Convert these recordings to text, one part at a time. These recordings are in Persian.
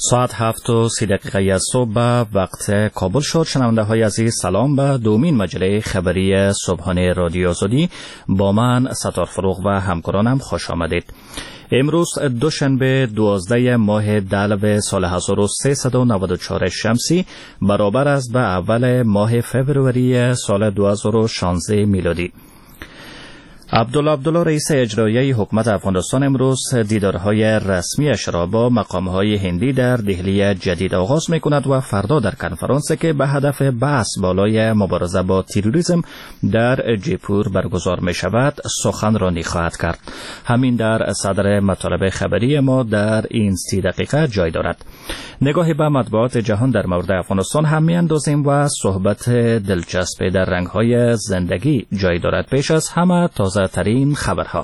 ساعت 7:30 صبح وقت کابل شد. شنونده های عزیز سلام به دومین مجله خبری صبحانه رادیو آزادی. با من ستار فروغ و همکارانم خوش آمدید. امروز دوشنبه 12 ماه دلو سال 1394 شمسی برابر است به اول ماه فوریه سال 2016 میلادی. عبدالله رئیس اجرایی حکومت افغانستان امروز دیدارهای رسمیش را با مقامهای هندی در دهلی جدید آغاز می‌کند و فردا در کنفرانسی که به هدف بحث بالای مبارزه با تروریسم در جیپور برگزار می‌شود سخنرانی خواهد کرد. همین در صدر مطالب خبری ما در این 30 دقیقه جای دارد. نگاهی به مطبوعات جهان در مورد افغانستان هم می‌اندازیم و صحبت دلچسب در رنگ‌های زندگی جای دارد. پیش از همه تازه ترین خبرها.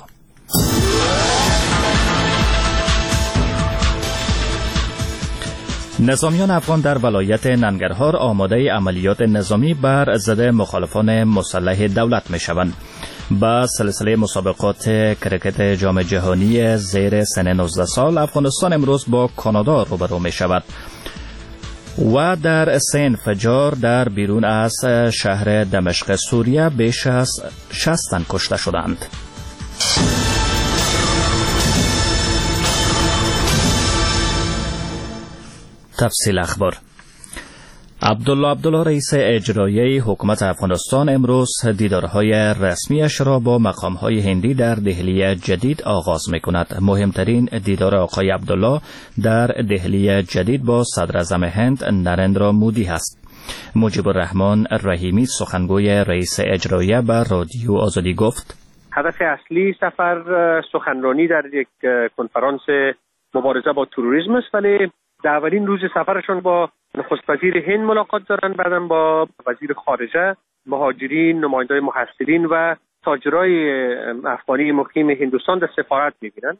نظامیان افغان در ولایت ننگرهار آماده عملیات نظامی بر ضد مخالفان مسلح دولت می شوند. با سلسله مسابقات کرکت جام جهانی زیر سن 19 سال افغانستان امروز با کانادا روبرو می شود. و در 3 انفجار در بیرون از شهر دمشق سوریه بیش از 60 تن کشته شدند. تفصیل اخبار. عبدالله رئیس اجرایی حکومت افغانستان امروز دیدارهای رسمیش را با مقامهای هندی در دهلی جدید آغاز می‌کند. مهمترین دیدار آقای عبدالله در دهلی جدید با صدر اعظم هند نرندرا مودی است. مجیب الرحمن رحیمی سخنگوی رئیس اجرایی به رادیو آزادی گفت: هدف اصلی سفر سخنرانی در یک کنفرانس مبارزه با تروریسم است، ولی در اولین روز سفرشون با نخست وزیر هند ملاقات دارن، بعداً با وزیر خارجه، مهاجرین، نماینده‌های محصلین و تاجرای افغانی مقیم هندوستان در سفارت می‌بینن.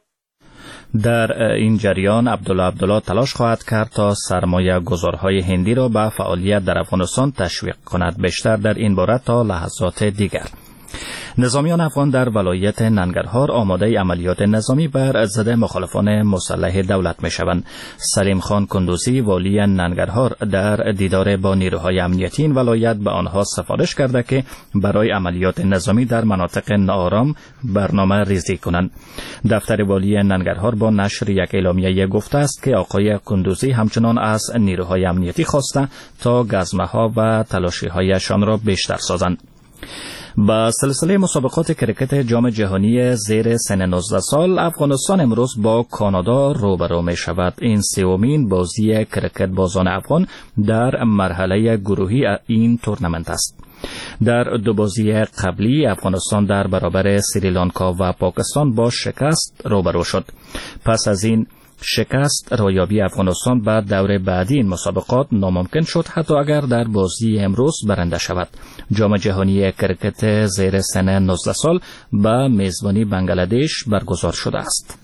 در این جریان عبدالله تلاش خواهد کرد تا سرمایه گذارهای هندی را به فعالیت در افغانستان تشویق کند. بیشتر در این باره تا لحظات دیگر. نظامیان افغان در ولایت ننگرهار آماده عملیات نظامی بر ضد مخالفان مسلح دولت می‌شوند. سلیم خان کندوزی والی ننگرهار در دیدار با نیروهای امنیتی این ولایت به آنها سفارش کرده که برای عملیات نظامی در مناطق ناآرام برنامه ریزی کنند. دفتر والی ننگرهار با نشر یک اعلامیه گفته است که آقای کندوزی همچنان از نیروهای امنیتی خواسته تا گزمه‌ها و تلاشی‌هایشان را بیشتر سازند. با سلسله مسابقات کرکت جام جهانی زیر سن 19 سال افغانستان امروز با کانادا روبرو می شود. این 3مین بازی کرکت بازان افغان در مرحله گروهی این تورنمنت است. در 2 بازی قبلی افغانستان در برابر سریلانکا و پاکستان با شکست روبرو شد. پس از این شکست رویابی افغانستان به دور بعدی این مسابقات ناممکن شد، حتی اگر در بازی امروز برنده شود. جام جهانی کرکت زیر سن 19 سال به میزبانی بنگلادش برگزار شده است.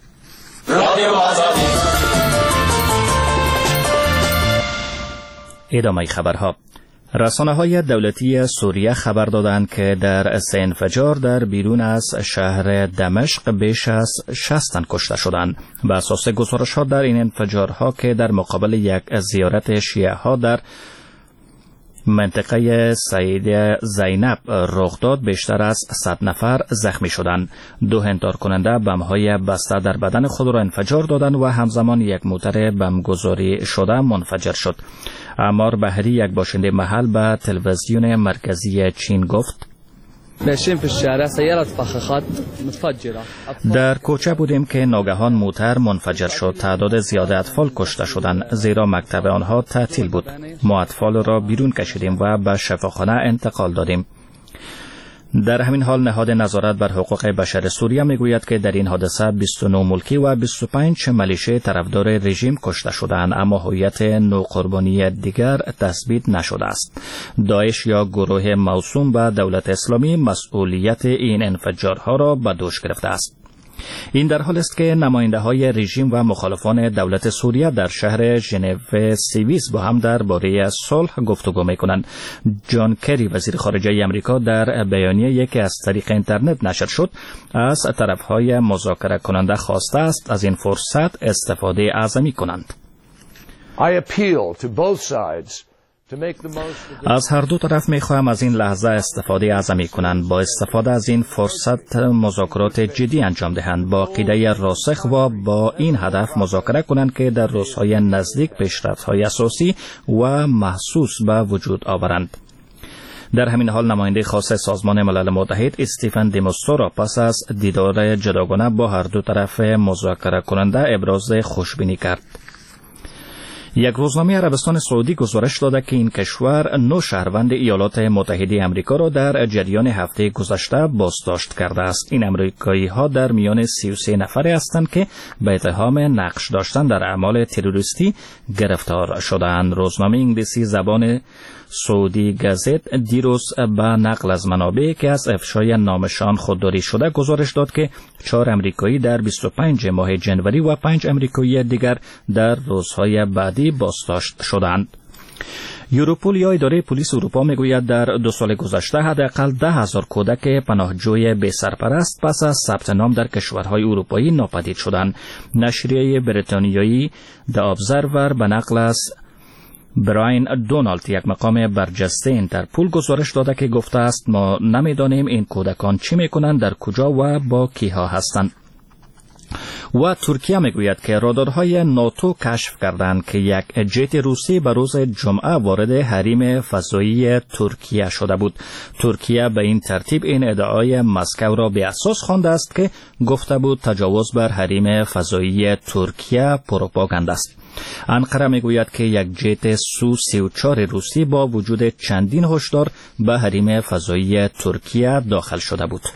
ادامه خبرها. رسانه‌های دولتی سوریه خبر دادند که در 3 انفجار در بیرون از شهر دمشق بیش از 60 تن کشته شدند. بر اساس گزارش‌ها در این انفجارها که در مقابل یک زیارت شیعه‌ها در منطقه سید زینب رخ داد بیشتر از 100 نفر زخمی شدند. 2 انفجار کننده بم‌های بسته در بدن خود را انفجار دادند و همزمان یک موتر بمگذاری شده منفجر شد. عمار بهری یک باشنده محل به تلویزیون مرکزی چین گفت: در کوچه بودیم که ناگهان موتر منفجر شد. تعداد زیاد اطفال کشته شدند زیرا مکتب آنها تعطیل بود. ما اطفال را بیرون کشیدیم و به شفاخانه انتقال دادیم. در همین حال نهاد نظارت بر حقوق بشر سوریه میگوید که در این حادثه 29 ملکی و 25 ملیشه طرفدار رژیم کشته شدند، اما هویت 9 قربانی دیگر تثبیت نشده است. داعش یا گروه موسوم به دولت اسلامی مسئولیت این انفجارها را به دوش گرفته است. این در حال است که نماینده‌های رژیم و مخالفان دولت سوریه در شهر ژنو سوئیس با هم درباره صلح گفتگو می‌کنند. جان کری وزیر خارجه آمریکا در بیانیه‌ای که از طریق اینترنت نشر شد از طرف‌های مذاکره کننده خواسته است از این فرصت استفاده اعظمی کنند. از هر دو طرف میخواهم از این لحظه استفاده اعظمی کنند، با استفاده از این فرصت مذاکرات جدی انجام دهند، با عقیده راسخ و با این هدف مذاکره کنند که در روزهای نزدیک پیشرفت‌های اساسی و محسوس به وجود آورند. در همین حال نماینده خاص سازمان ملل متحد استیفن دی میستورا پس از دیدار جداگانه با هر دو طرف مذاکره کننده ابراز خوشبینی کرد. یک روزنامه عربستان سعودی گزارش داده که این کشور 9 شهروند ایالات متحده آمریکا را در جریان هفته گذشته بازداشت کرده است. این آمریکایی ها در میان 33 نفری هستند که به اتهام نقش داشتن در اعمال تروریستی گرفتار شدند. روزنامه انگلیسی زبان سعودی گزت دیروز به نقل از منابعی که از افشای نامشان خودداری شده گزارش داد که 4 آمریکایی در 25 ماه جنوری و 5 آمریکایی دیگر در روزهای بعدی بازداشت شدند. یوروپول یا اداره پلیس اروپا میگوید در 2 سال گذشته حداقل 10,000 کودک پناهجوی بی سرپرست پس از ثبت نام در کشورهای اروپایی ناپدید شدند. نشریه بریتانیایی د ابزرور به نقل از براین دونالد، یک مقام برجسته اینترپول، گزارش داده که گفته است ما نمیدانیم این کودکان چی میکنند، در کجا و با کیها هستند. و ترکیه میگوید که رادارهای ناتو کشف کردند که یک جت روسی به روز جمعه وارد حریم فضایی ترکیه شده بود. ترکیه به این ترتیب این ادعای مسکو را به اساس خوانده است که گفته بود تجاوز بر حریم فضایی ترکیه پروپاگاند است. انقره میگوید که یک جت سو 34 روسی با وجود چندین هشدار به حریم فضایی ترکیه داخل شده بود.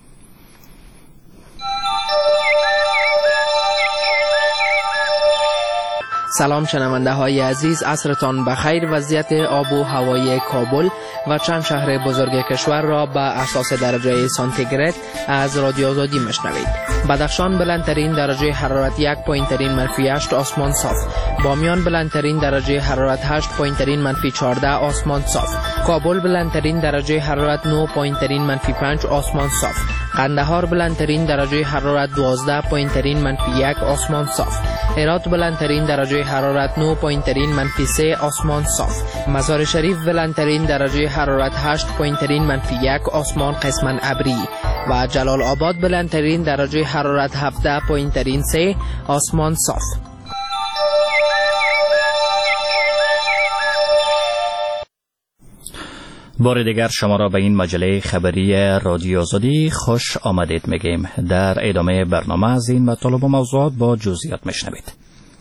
سلام شنونده های عزیز، عصرتان بخیر. وضعیت آب و هوای کابل و چند شهر بزرگ کشور را به اساس درجه سانتیگراد از رادیو آزادی مشنوید. بدخشان بلندترین درجه حرارت 1 پایین ترین منفی 8 آسمان صاف. بامیان بلندترین درجه حرارت 8 پایین ترین منفی 14 آسمان صاف. کابل بلندترین درجه حرارت 9 پایین ترین منفی 5 آسمان صاف. قندهار بلندترین درجه حرارت 12 پایین ترین منفی 1 آسمان صاف. هرات بلندترین درجه حرارت 9 پایین ترین منفی 3 آسمان صاف. مزار شریف بلندترین درجه حرارت 8 پایین ترین منفی 1 آسمان قسماً ابری و جلال آباد بلندترین درجه حرارت 17 پایین ترین 3 آسمان صاف. بار دیگر شما را به این مجله خبری رادیو آزادی خوش آمدید میگیم. در ادامه برنامه از این مطالب و موضوعات با جزئیات میشنوید.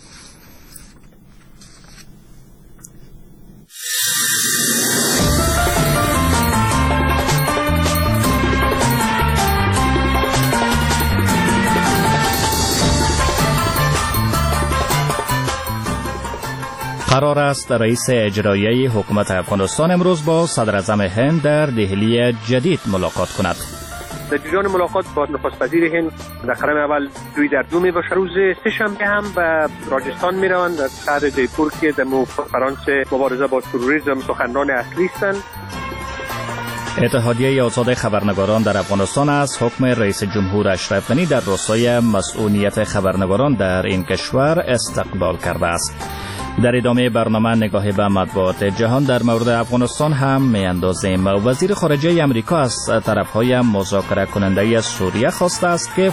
قرار است رئیس اجرایی حکومت افغانستان امروز با صدر اعظم هند در دهلی جدید ملاقات کند. در جریان ملاقات با نخست وزیر هند در قدم اول روی در دو می باشه. روز سه‌شنبه هم به راجستان می روند، در شهر جیپور که در کنفرانس مبارزه با تروریسم سخنران اصلی هستند. اتحادیه آزاد خبرنگاران در افغانستان از حکم رئیس جمهور اشرف غنی در راستای مسئولیت خبرنگاران در این کشور استقبال کرده است. در ادامه برنامه نگاهی به مطبوعات جهان در مورد افغانستان هم میاندازیم. وزیر خارجه آمریکا از طرفهای مذاکره کننده سوریه خواسته است که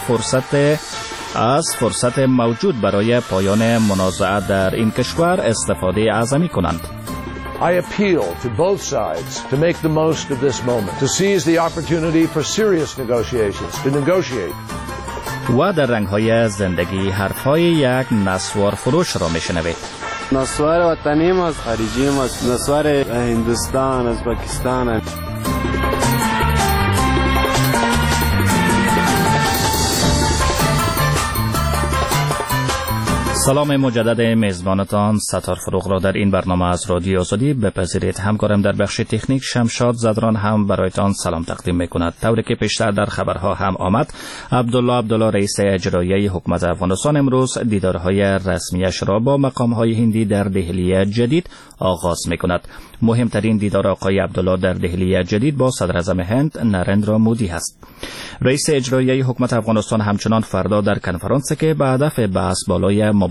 فرصت موجود برای پایان منازعه در این کشور استفاده اعظمی کنند. I appeal to both sides to make the most of this moment, to seize the opportunity for serious negotiations, to negotiate. و در رنگ‌های زندگی حرف‌های یک نسوار فروش را میشنوید. نسوار وطنی ماست، خارجی ماست، نسوار هندوستان از پاکستان. سلام مجدد میزبانتان ستار فروغ را در این برنامه از رادیو آزادی بپذیرید. همکارم در بخش تکنیک شمشاد زدران هم برایتان سلام تقدیم میکند. طوری که پیشتر در خبرها هم آمد، عبدالله رئیس اجرایی حکومت افغانستان امروز دیدارهای رسمیش را با مقامهای هندی در دهلی جدید آغاز میکند. مهمترین دیدار آقای عبدالله در دهلی جدید با صدر اعظم هند نریندرا مودی است. رئیس اجرایی حکومت افغانستان همچنان فردا در کنفرانسی که به هدف بحث بالای مبارزه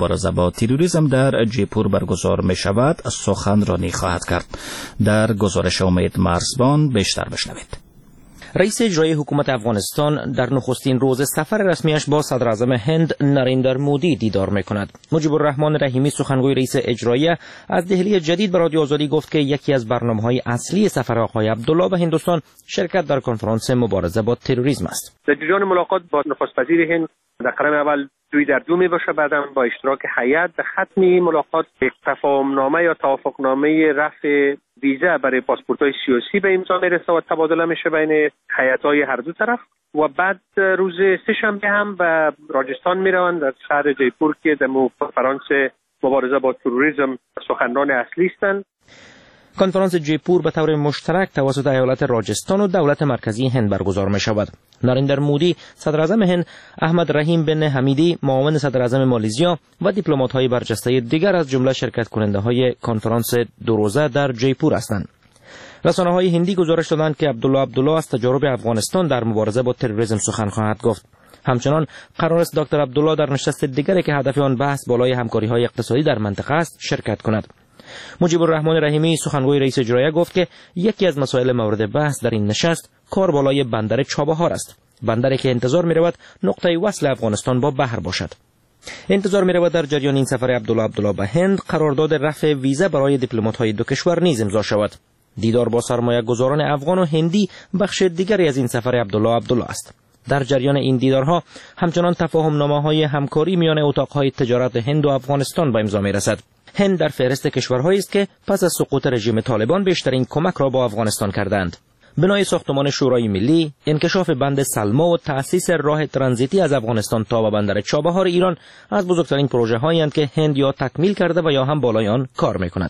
مبارزه با تروریسم در جیپور برگزار می شود سخنرانی خواهد کرد. در گزارش امید مرزبان بیشتر بشنوید. رئیس اجرایی حکومت افغانستان در نخستین روز سفر رسمیش با صدر اعظم هند نریندر مودی دیدار می‌کند. مجیب الرحمن رحیمی سخنگوی رئیس اجرایی از دهلی جدید به رادیو آزادی گفت که یکی از برنامه‌های اصلی سفر آقای عبدالله به هندوستان شرکت در کنفرانس مبارزه با تروریسم است. در جریان ملاقات با نخست وزیر هند در قدم اول دوی در دو می باشه، بعدم با اشتراک هیئت در ختم ملاقات تفاهمنامه یا توافقنامه رفع ویزا برای پاسپورت‌های سیاسی به امضا میرسه و تبادله میشه بین هیئت‌های هر دو طرف و بعد روز سه‌شنبه هم به راجستان میروند در شهر جیپور که در کنفرانس مبارزه با تروریسم سخنران اصلی هستند. کنفرانس جیپور به طور مشترک توسط ایالت راجستان و دولت مرکزی هند برگزار می شود. نریندر مودی، صدر اعظم هند، احمد رحیم بن حمیدی، معاون صدر اعظم مالزیا و دیپلمات‌های برجسته دیگر از جمله شرکت کننده های کنفرانس دو روزه در جیپور هستند. رسانه‌های هندی گزارش دادند که عبدالله از تجارب افغانستان در مبارزه با تروریسم سخن خواهد گفت. همچنان قرار است دکتر عبدالله در نشست دیگری که هدف آن بحث بالای همکاری‌های اقتصادی در منطقه است شرکت کند. مجیب الرحمن رحیمی سخنگوی رئیس اجرایی گفت که یکی از مسائل مورد بحث در این نشست کار بالای بندر چابهار است، بندری که انتظار می رود نقطه وصل افغانستان با بحر باشد. انتظار می رود در جریان این سفر عبدالله به هند قرارداد رفع ویزا برای دیپلمات‌های دو کشور نیز امضا شود. دیدار با سرمایه‌گذاران افغان و هندی بخش دیگری از این سفر عبدالله است. در جریان این دیدارها همچنان تفاهم‌نامه‌های همکاری میان اتاق‌های تجارت هند و افغانستان به امضا می‌رسد. هند در فهرست کشورهایی است که پس از سقوط رژیم طالبان بیشترین کمک را با افغانستان کردند. بنای ساختمان شورای ملی، انکشاف بند سلما و تأسیس راه ترانزیتی از افغانستان تا به بندر چابهار ایران از بزرگترین پروژه‌هایی اند که هند یا تکمیل کرده و یا هم بالای آن کار می‌کند.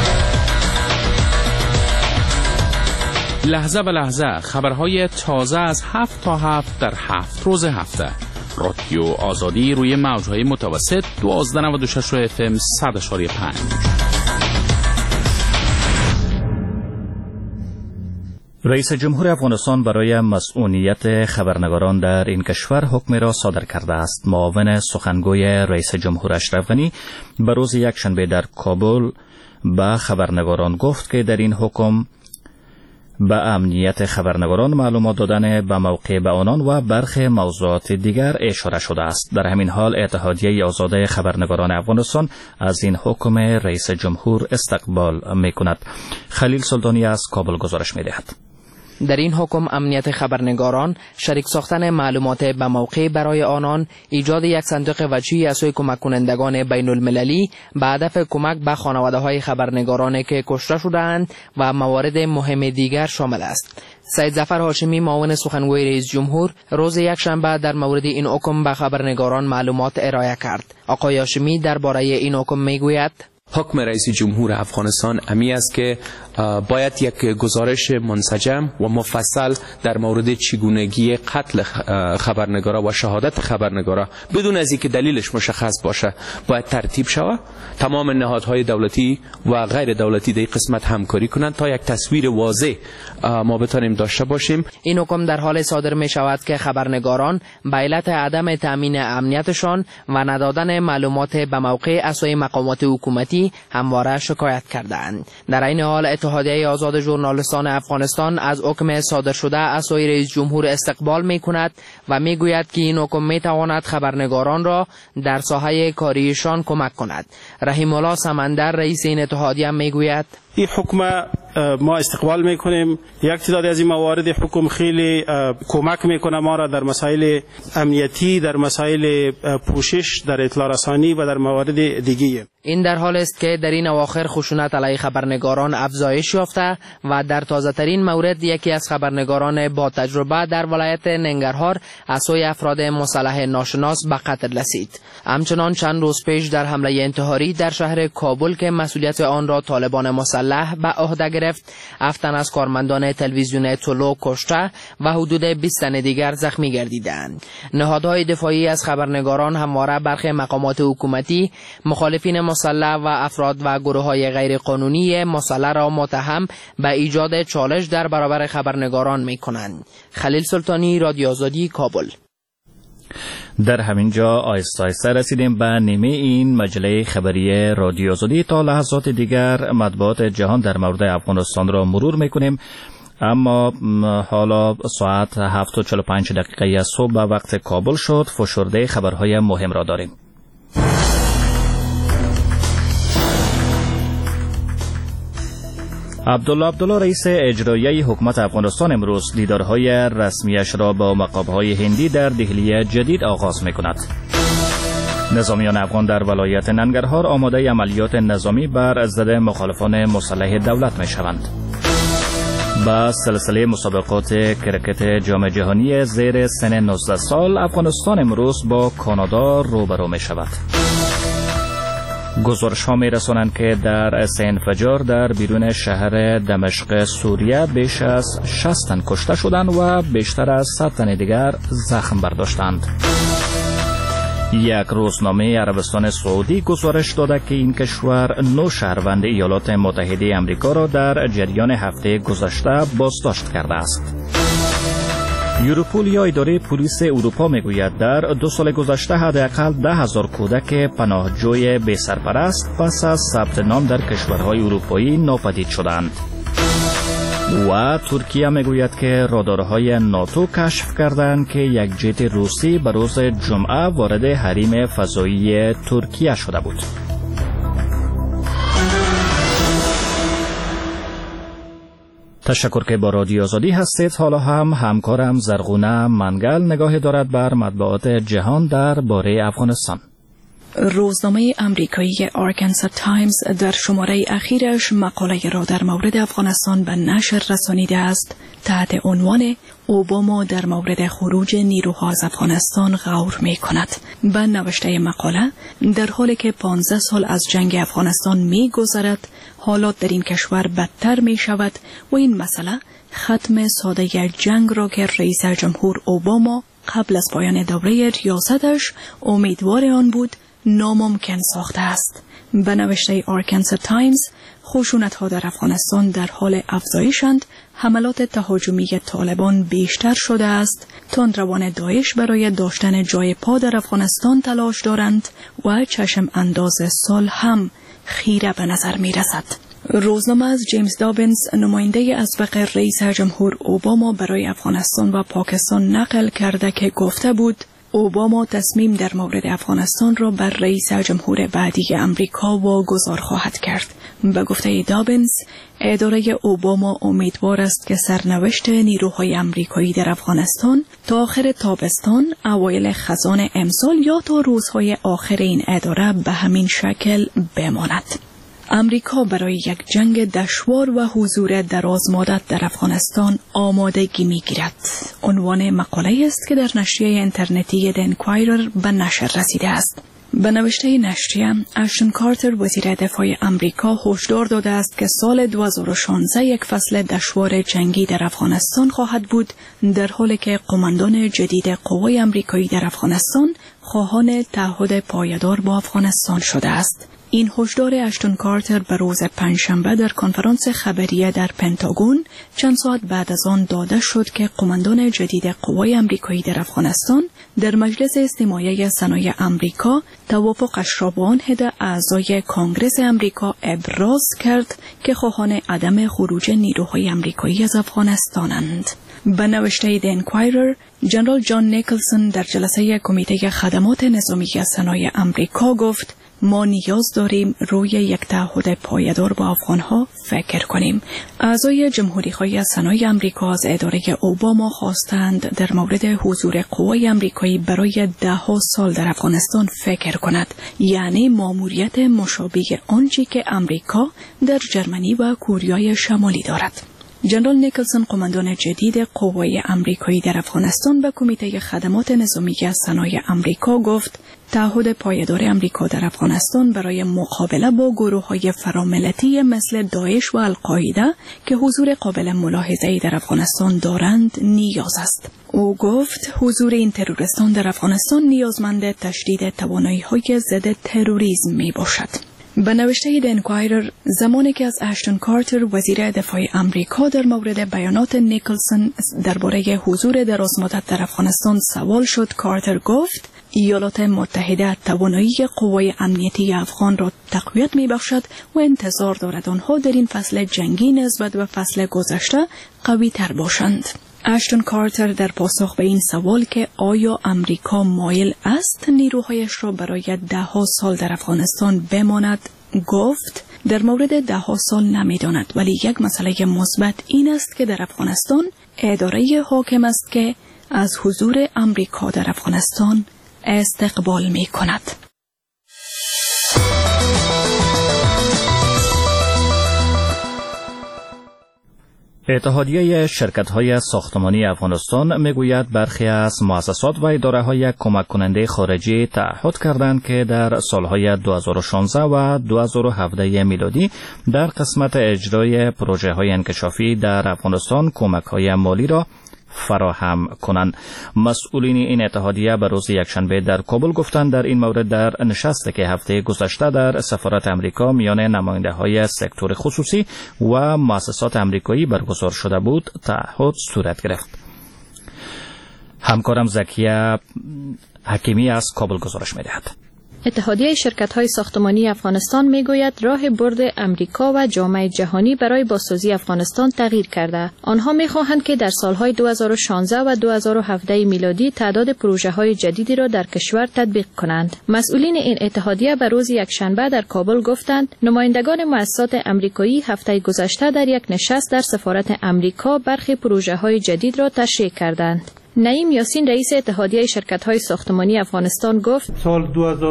لحظه به لحظه خبرهای تازه از 7 تا 7 در 7 روز هفته. رادیو آزادی روی موج‌های متوسط 1296 FM 100.5. رئیس جمهور افغانستان برای مسئولیت خبرنگاران در این کشور حکمی را صادر کرده است. معاون سخنگوی رئیس جمهور اشرف غنی به روز یکشنبه در کابل به خبرنگاران گفت که در این حکم به امنیت خبرنگاران معلومات دادن به موقع به آنان و برخی موضوعات دیگر اشاره شده است. در همین حال اتحادیه آزاده خبرنگاران افغانستان از این حکم رئیس جمهور استقبال می‌کند. خلیل سلطانی از کابل گزارش می‌دهد. در این حکم امنیت خبرنگاران، شریک ساختن معلومات به موقع برای آنان، ایجاد یک صندوق وجهی از سوی کمک کنندگان بین المللی به هدف کمک به خانواده‌های خبرنگارانی که کشته شده‌اند و موارد مهم دیگر شامل است. سید ظفر هاشمی معاون سخنگوی رئیس جمهور روز یکشنبه در مورد این حکم به خبرنگاران معلومات ارائه کرد. آقای هاشمی درباره این حکم میگوید: حکم رئیس جمهور افغانستان امی است که باید یک گزارش منسجم و مفصل در مورد چگونگی قتل خبرنگارا و شهادت خبرنگارا بدون از اینکه دلیلش مشخص باشه باید ترتیب شود. تمام نهادهای دولتی و غیر دولتی در این قسمت همکاری کنند تا یک تصویر واضح ما بتانیم داشته باشیم. این حکم در حال صادر می شود که خبرنگاران به علت عدم تامین امنیتشان و ندادن معلومات به موقع از سوی مقامات حکومتی همواره شکایت کردند. در این حال اتحادیه آزاد ژورنالیستان افغانستان از حکم صادر شده از سوی رئیس جمهور استقبال می کند و می گوید که این حکم می تواند خبرنگاران را در ساحه کاریشان کمک کند. رحیم الله سمندر رئیس این اتحادیه می گوید: این حکم ما استقبال میکنیم. یک تعدادی از این موارد حکم خیلی کمک میکنه ما را در مسائل امنیتی، در مسائل پوشش، در اطلاع رسانی و در موارد دیگه. این در حال است که در این اواخر خشونت علیه خبرنگاران افزایش یافته و در تازه ترین مورد یکی از خبرنگاران با تجربه در ولایت ننگرهار از سوی افراد مسلح ناشناس به قتل رسید. همچنان چند روز پیش در حمله انتحاری در شهر کابل که مسئولیت آن را طالبان مسلح به عهده گرفت، 7 تن از کارمندان تلویزیون طلوع کشته و حدود 20 تن دیگر زخمی گردیدند. نهادهای دفاعی از خبرنگاران همواره برخی مقامات حکومتی، مخالفین مسلح و افراد و گروه‌های غیر قانونی مسلح را متهم به ایجاد چالش در برابر خبرنگاران می‌کنند. خلیل سلطانی، رادیو آزادی، کابل. در همین جا آهسته آهسته رسیدیم به نیمه این مجله خبری رادیو آزادی. تا لحظات دیگر مطبوعات جهان در مورد افغانستان را مرور میکنیم، اما حالا ساعت 7:45 صبح به وقت کابل شد. فشرده خبرهای مهم را داریم. عبدالله رئیس اجرایی حکومت افغانستان امروز دیدارهای رسمیش را با مقام‌های هندی در دهلی جدید آغاز می‌کند. نظامیان افغان در ولایت ننگرهار آماده عملیات نظامی بر ضد مخالفان مسلح دولت می‌شوند. با سلسله مسابقات کرکت جام جهانی زیر سن 19 سال افغانستان امروز با کانادا روبرو می‌شود. گزارش‌ها می‌رسانند که در سه انفجار در بیرون شهر دمشق سوریه بیش از 60 تن کشته شدند و بیشتر از 100 تن دیگر زخم برداشتند. یک روزنامه عربستان سعودی گزارش داده که این کشور 9 شهروند ایالات متحده آمریکا را در جریان هفته گذشته بازداشت کرده است. یوروپول یا اداره پلیس اروپا میگوید در 2 سال گذشته حداقل 10,000 کودک پناهجوی بی سرپرست پس از ثبت نام در کشورهای اروپایی ناپدید شدند. و ترکیه میگوید که رادارهای ناتو کشف کردند که یک جت روسی به روز جمعه وارد حریم فضایی ترکیه شده بود. تشکر که با رادیو آزادی هستید. حالا هم همکارم زرغونه منگل نگاهی دارد بر مطبوعات جهان در باره افغانستان. روزنامه آمریکایی آرکانسا تایمز در شماره اخیرش مقاله را در مورد افغانستان به نشر رسانیده است تحت عنوان اوباما در مورد خروج نیروها از افغانستان غور می کند. به نوشته مقاله در حالی که 15 سال از جنگ افغانستان می گذرد، حالات در این کشور بدتر می شود و این مسئله ختم ساده جنگ را که رئیس جمهور اوباما قبل از پایان دوره ریاستش امیدوار آن بود ناممکن ساخته است. به نوشته آرکانسا تایمز، خشونت‌ها در افغانستان در حال افزایشند، حملات تهاجمی طالبان بیشتر شده است، تندروان داعش برای داشتن جای پا در افغانستان تلاش دارند و چشم انداز سال هم خیره به نظر می رسد. روزنامه از جیمز دابینز، نماینده اسبق رئیس جمهور اوباما برای افغانستان و پاکستان نقل کرده که گفته بود اوباما تصمیم در مورد افغانستان را بر رئیس جمهور بعدی امریکا واگذار خواهد کرد. به گفته دابینز، اداره اوباما امیدوار است که سرنوشت نیروهای امریکایی در افغانستان تا آخر تابستان، اوایل خزان امسال یا تا روزهای آخر این اداره به همین شکل بماند. امریکا برای یک جنگ دشوار و حضور دراز مدت در افغانستان آمادگی می‌گیرد. عنوان مقاله است که در نشریه اینترنتی د انکوایرر به نشر رسیده است. به نوشته نشریه، اشتون کارتر وزیر دفاع امریکا هشدار داده است که سال 2016 یک فصل دشوار جنگی در افغانستان خواهد بود، در حالی که قماندان جدید قوای امریکایی در افغانستان خواهان تعهد پایدار با افغانستان شده است. این هشدار اشتون کارتر به روز پنجشنبه در کنفرانس خبریه در پنتاگون چند ساعت بعد از آن داده شد که قماندان جدید قوای امریکایی در افغانستان در مجلس استماعی صنایع امریکا توافقش را با آن عده اعضای کانگرس امریکا ابراز کرد که خواهان عدم خروج نیروهای امریکایی از افغانستانند. به نوشته د انکوایرر، جنرال جان نیکلسون در جلسه کمیته خدمات نظامی صنایع امریکا گفت: ما نیاز داریم روی یک تعهد پایدار با افغانها فکر کنیم. اعضای جمهوری‌خواه صنایع امریکا از اداره اوباما خواستند در مورد حضور قوای امریکایی برای 10 سال در افغانستان فکر کند، یعنی ماموریت مشابه آنچه که امریکا در جرمنی و کوریای شمالی دارد. جنرال نیکلسون، قماندان جدید قوای امریکایی در افغانستان، به کمیته خدمات نظامی صنایع امریکا گفت: تعهد پایدار امریکا در افغانستان برای مقابله با گروه‌های فراملتی مثل داعش و القاعده که حضور قابل ملاحظه‌ای در افغانستان دارند نیاز است. او گفت حضور این تروریستان در افغانستان نیازمند تشدید توانایی‌های ضد تروریسم میباشد. به نوشته د انکوایرر، زمانی که از اشتون کارتر وزیر دفاع امریکا در مورد بیانات نیکلسون درباره حضور درازمدت در افغانستان سوال شد، کارتر گفت: ایالات متحده توانایی قوای امنیتی افغان را تقویت می‌بخشد و انتظار دارد آنها در این فصل جنگی نسبت به فصل گذشته قوی تر باشند. اشتون کارتر در پاسخ به این سوال که آیا امریکا مایل است نیروهایش را برای 10 سال در افغانستان بماند گفت در مورد 10 سال نمی‌داند، ولی یک مسئله مثبت این است که در افغانستان اداره حاکم است که از حضور امریکا در افغانستان استقبال می‌کند. اتحادیه شرکت‌های ساختمانی افغانستان میگوید برخی از مؤسسات و اداره‌های کمک کننده خارجی تعهد کردند که در سالهای 2016 و 2017 میلادی در قسمت اجرای پروژه‌های انکشافی در افغانستان کمک‌های مالی را فراهم کنند. مسئولین این اتحادیه به روز یکشنبه در کابل گفتند در این مورد در نشستی که هفته گذشته در سفارت امریکا میان نماینده‌های سکتور خصوصی و مؤسسات امریکایی برگزار شده بود تعهد صورت گرفت. همکارم زکیه حکیمی از کابل گزارش می‌دهد. اتحادیه شرکت‌های ساختمانی افغانستان میگوید راه برد امریکا و جامعه جهانی برای بازسازی افغانستان تغییر کرده. آنها می‌خواهند که در سالهای 2016 و 2017 میلادی تعداد پروژه‌های جدیدی را در کشور تطبیق کنند. مسئولین این اتحادیه به روز یکشنبه در کابل گفتند نمایندگان مؤسسات امریکایی هفته گذشته در یک نشست در سفارت امریکا برخی پروژه‌های جدید را تشریح کردند. نعیم یاسین رئیس اتحادیه شرکت‌های ساختمانی افغانستان گفت سال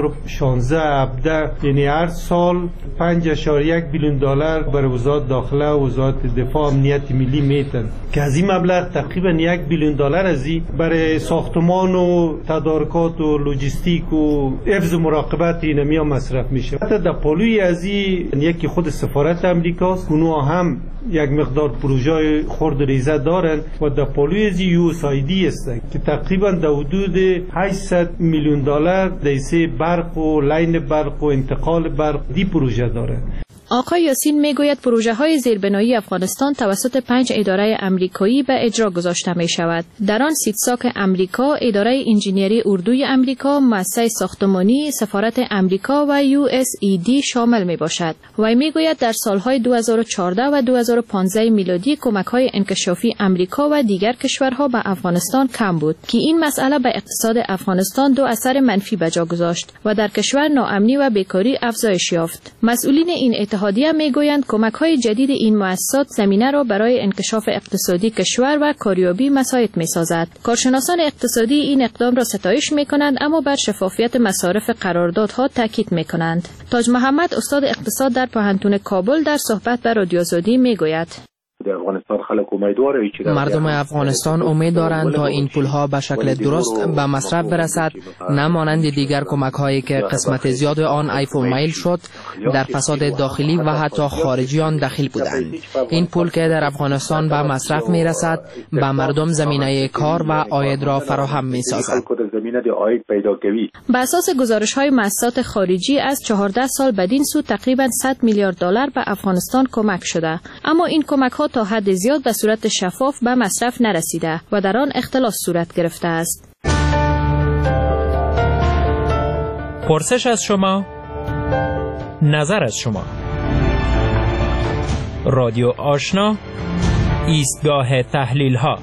2016-17 یعنی هر سال 5.1 بیلیون دلار برای وزارت داخله و وزارت دفاع امنیت ملی میتن که از این مبلغ تقریبا 1 بیلیون دلار از این برای ساختمان و تدارکات و لوجستیک و حفظ مراقبت اینها مصرف میشه. حتی در پالوی از این یکی خود سفارت امریکاست، اونها هم یک مقدار پروژه خرد ریزه دارن و در پالوی از USAID است که تقریبا در حدود 800 میلیون دلار دیسه برق و لاین برق و انتقال برق دی پروژه داره. آقای یاسین میگوید پروژه‌های زیربنایی افغانستان توسط 5 اداره امریکایی به اجرا گذاشته می شود. در آن سیتساک امریکا، اداره انجینیری اردوی امریکا، مؤسسه ساختمانی، سفارت امریکا و USAID شامل می باشد. وی میگوید در سالهای 2014 و 2015 میلادی کمک‌های انکشافی امریکا و دیگر کشورها به افغانستان کم بود که این مسئله به اقتصاد افغانستان 2 اثر منفی به جا گذاشت و در کشور ناامنی و بیکاری افزایش یافت. مسئولین این اتحادیه میگویند کمک‌های جدید این مؤسسات زمینه را برای انکشاف اقتصادی کشور و کاریابی مساعد می‌سازد. کارشناسان اقتصادی این اقدام را ستایش می‌کنند اما بر شفافیت مصارف قراردادها تاکید می‌کنند. تاج محمد استاد اقتصاد در پوهنتون کابل در صحبت با رادیو آزادی میگوید مردم افغانستان امید دارند تا این پولها به شکل درست به مصرف برسد، نه مانند دیگر کمک‌هایی که قسمت زیاد آن عیف و میل شد در فساد داخلی و حتی خارجی آن دخیل بودند. این پول که در افغانستان به مصرف میرسد به مردم زمینه کار و عاید را فراهم میسازد. بر اساس گزارش‌های مؤسسات خارجی از 14 سال بدین سو تقریبا 100 میلیارد دلار به افغانستان کمک شده، اما این کمک‌ها تا حد زیاد به صورت شفاف به مصرف نرسیده و در آن اختلاس صورت گرفته است. پرسش از شما، نظر از شما. رادیو آشنا، ایستگاه تحلیل ها.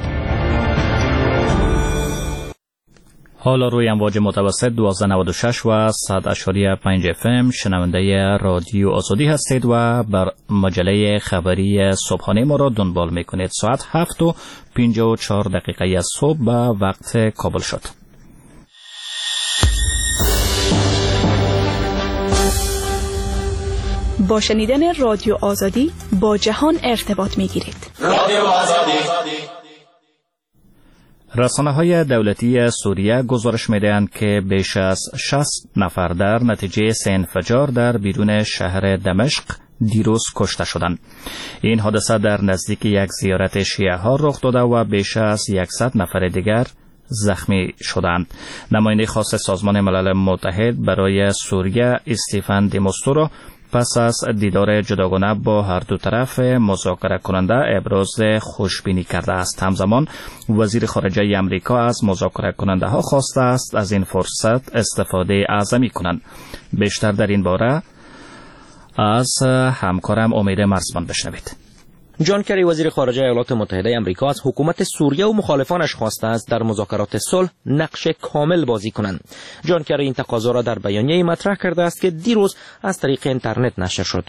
حالا روی امواج متوسط 1296 و 100.5 FM شنونده رادیو آزادی هستید و بر مجله خبری صبحانه ما را دنبال میکنید. ساعت 7:54 از صبح به وقت کابل شد. با شنیدن رادیو آزادی با جهان ارتباط میگیرید. رادیو آزادی. رسانه‌های دولتی سوریه گزارش می‌دهند که بیش از 60 نفر در نتیجه 3 انفجار در بیرون شهر دمشق دیروز کشته شدند. این حادثه در نزدیک یک زیارت شیعه ها رخ داده و بیش از 100 نفر دیگر زخمی شدند. نماینده خاص سازمان ملل متحد برای سوریه استیفن دیموستورو پس از دیدار جداگانه با هر دو طرف مذاکره کننده ابراز خوشبینی کرده است. همزمان وزیر خارجه امریکا از مذاکره کننده ها خواسته است از این فرصت استفاده اعظمی کنند. بیشتر در این باره از همکارم امید مرزبان بشنوید. جان کری وزیر خارجه ایالات متحده آمریکا از حکومت سوریه و مخالفانش خواسته است در مذاکرات صلح نقش کامل بازی کنند. جان کری این تقاضا را در بیانیه‌ای مطرح کرده است که دیروز از طریق اینترنت نشر شد.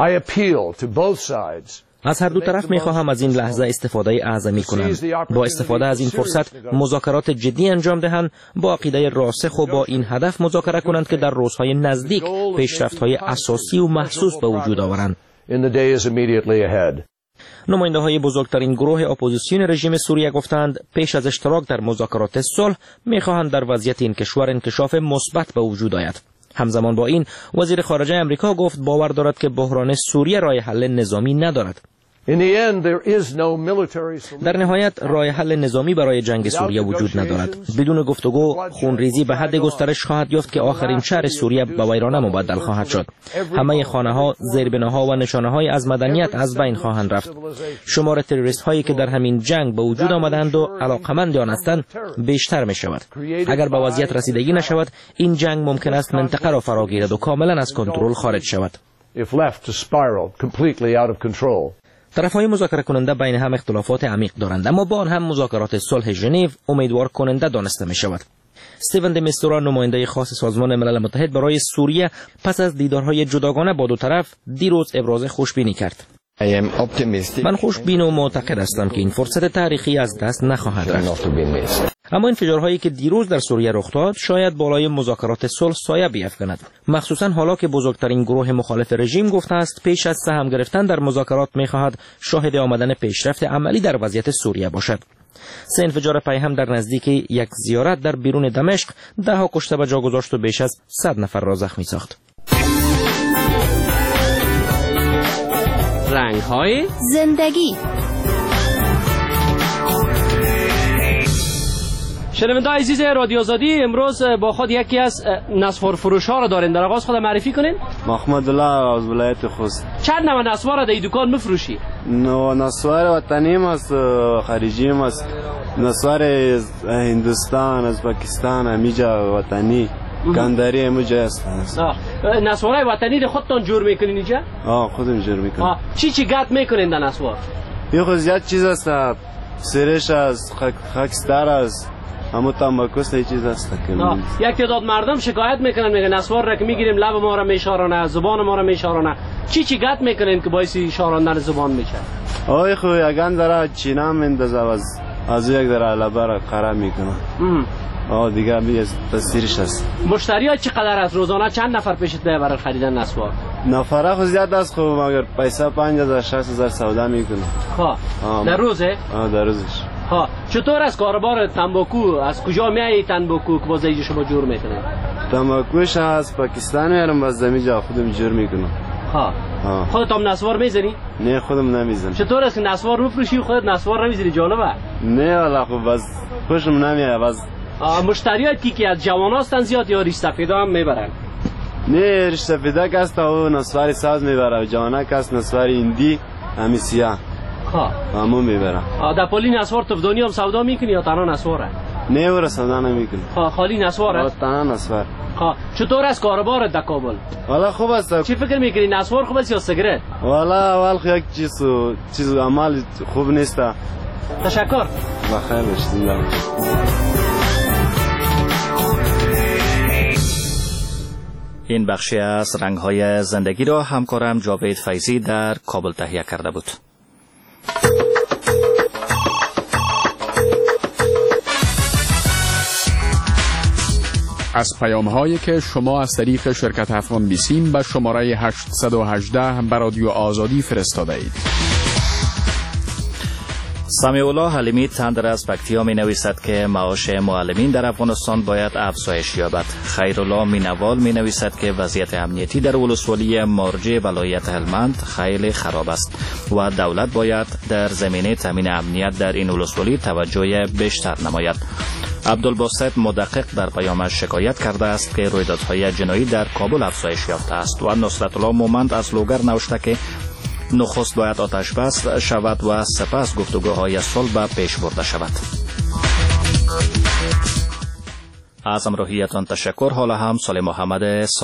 از هر دو طرف می‌خواهم از این لحظه استفاده اعظمی کنند. با استفاده از این فرصت مذاکرات جدی انجام دهند، با عقیده راسخ و با این هدف مذاکره کنند که در روزهای نزدیک پیشرفت‌های اساسی و محسوس به وجود آورند. نماینده‌های بزرگترین گروه اپوزیسیون رژیم سوریه گفتند پیش از اشتراک در مذاکرات صلح می‌خواهند در وضعیت این کشور انکشاف مثبت به وجود آید. همزمان با این وزیر خارجه آمریکا گفت باور دارد که بحران سوریه راه حل نظامی ندارد. در نهایت راه حل نظامی برای جنگ سوریه وجود ندارد. بدون گفتگو خونریزی به حد گسترش خواهد یافت که آخرین شهر سوریه به ویرانه مبدل خواهد شد. همه خانه‌ها، زیربناها و نشانه‌های از مدنیت از بین خواهند رفت. شمار تروریست هایی که در همین جنگ به وجود آمدند و علاقمند آن هستند بیشتر می شود. اگر به وضعیت رسیدگی نشود این جنگ ممکن است منطقه را فرا گیرد و کاملا از کنترل خارج شود. طرف‌های مذاکره کننده بین هم اختلافات عمیق دارند، اما با آن هم مذاکرات صلح ژنو امیدوار کننده دانسته می شود. استیون دمیستورا نماینده خاص سازمان ملل متحد برای سوریه پس از دیدارهای جداگانه با دو طرف دیروز ابراز خوشبینی کرد. من خوشبین و معتقد هستم که این فرصت تاریخی از دست نخواهد رفت. اما انفجارهایی که دیروز در سوریه رخ داد شاید بالای مذاکرات صلح سایه بیفکند، مخصوصا حالا که بزرگترین گروه مخالف رژیم گفته است پیش از سهم گرفتن در مذاکرات می‌خواهد شاهد آمدن پیشرفت عملی در وضعیت سوریه باشد. 3 انفجار پیهم در نزدیک یک زیارت در بیرون دمشق 10 کشته به جا گذاشت و بیش از 100 نفر را زخمی ساخت. رنگ‌های زندگی. شنونده عزیز رادیو آزادی، امروز با خود یکی از نسوار فروش ها را دارین. در آغاز خود معرفی کنین. محمد الله از ولایت خوست. چند نوع نسوار را در این دکان میفروشی؟ نسوار وطنی است، خارجی است. نسوار از هندوستان، از پاکستان، همیجا وطنی. گندری هموجا است. نسوارای وطنی ده خودتون جور میکنین اینجا؟ خودم جور میکنم. چی گت میکنین در نسوار؟ یه خود زیاد چیز است. سرش است، خاکستر است. همون تنباکوست یه چیز است که یک تعداد مردم شکایت میکنن، میگن نسوار را که میگیریم لب ما را میشارانه، زبان ما را میشارانه. چی گت میکنین که باعث شاراندن زبان میشه؟ خو یگان داره چینا مندازه از یک داره لبه را قرار میکنه. دیگه تاثیرش است. مشتری ها چقدر از روزانه چند نفر پیشت میاد برای خریدن نسوار؟ نفره خود زیاد است، خب مگر پیسه 5000 6000 سودا میکنه. در روزه؟ در روزش. چطور از کاروبار تنباکو؟ از کجا میایی تنباکو که باز اینجا شما جور میکنید؟ تنباکوش از پاکستان میارم، باز اینجا خودم جور میکنم. خودت هم نسوار میزنی؟ نه خودم نمیزنم. چطور است که نسوار میفروشی و خودت نسوار نمیزنی؟ جالبه. نه والا خب باز خوشم نمیاد. باز مشتریات کی از جوان هستن زیاد یا ریش سفیدا هم میبرن؟ نه ریش سفیدا کاست او نسواری ساز میبره، جوانا کاست نسواری هندی همی سیاه همون میبره. در پلی نسوار تفدانی هم سودا میکنی یا تنها نسواره؟ نه او سودا نمیکنی. خالی نسواره؟ تنها نسوار. چطور است کاروبارت در کابل؟ والا خوب است. چی فکر میکنی، نسوار خوب است یا سیگارت؟ والا اول یک چیز عمل خوب نیست. تشکر. بخیر باشید. این بخشی از رنگ‌های زندگی را همکارم جاوید فیضی در کابل تهیه کرده بود. از پیام‌هایی که شما از طریق شرکت افغان بیسیم به شماره 818 به رادیو آزادی فرستاده اید. سمیع الله حلیمی تندر از پکتیا می نویسد که معاش معلمین در افغانستان باید افزایش یابد. خیرالله مینوال می نویسد که وضعیت امنیتی در ولسوالی مارجه ولایت هلمند خیلی خراب است و دولت باید در زمینه تامین امنیت در این ولسوالی توجه بیشتر نماید. عبدالباسط مدقق در پیامش شکایت کرده است که رویدادهای جنایی در کابل افزایش یافته است و نصرت الله مومند از لوگر نوشته که نخست باید آتش بس شود و سپس گفتگوهای صلح به پیش برده شود. از همراهیتان تشکر. حالا هم سال محمد